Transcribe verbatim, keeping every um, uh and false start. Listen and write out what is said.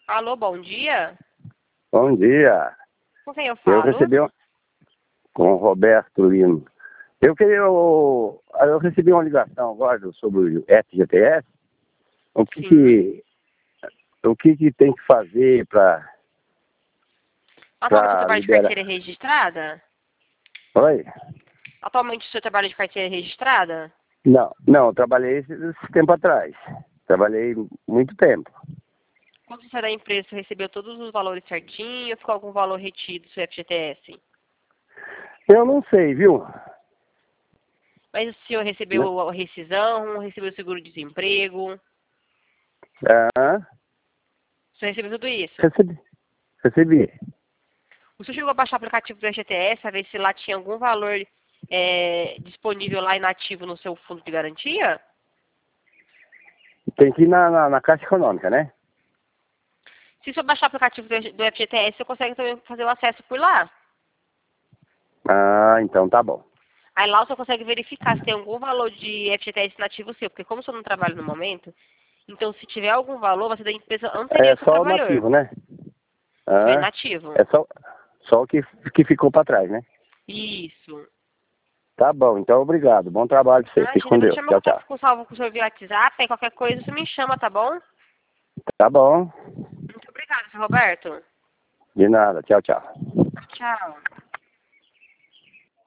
Alô, bom dia. Bom dia. Com quem eu falo? Eu recebi um... com o Roberto Lino. Eu queria. Eu, eu recebi uma ligação agora sobre o F G T S. O que, Sim. que, o que, que tem que fazer para Atualmente você para trabalha de liberar? carteira registrada? Oi? Atualmente você trabalha de carteira registrada? Não, não, eu trabalhei esse, esse tempo atrás. Trabalhei muito tempo. Quando você saiu da empresa, você recebeu todos os valores certinho ou ficou algum valor retido do seu F G T S? Eu não sei, viu? Mas o senhor recebeu a rescisão, recebeu o seguro-desemprego? Ah, O senhor recebeu tudo isso? recebi. Recebi. O senhor chegou a baixar o aplicativo do F G T S para ver se lá tinha algum valor é, disponível lá inativo no seu fundo de garantia? Tem que ir na, na, na Caixa Econômica, né? Se o senhor baixar o aplicativo do do F G T S, você consegue também fazer o acesso por lá. Ah, então tá bom. Aí lá você consegue verificar se tem algum valor de F G T S nativo seu, porque como eu não trabalho no momento, então se tiver algum valor, vai ser da empresa É anterior que você só o trabalhou. nativo, né? Só é Ah, nativo. é só, só o que, que ficou para trás, né? Isso. Tá bom, então obrigado. Bom trabalho pra você. Fique Imagina, eu com vou Deus. deixar meu Tchau, tchau. contato com salvo com o senhor via WhatsApp, aí qualquer coisa você me chama, tá bom? Tá bom. Muito obrigada, seu Roberto. De nada. Tchau, tchau. Tchau.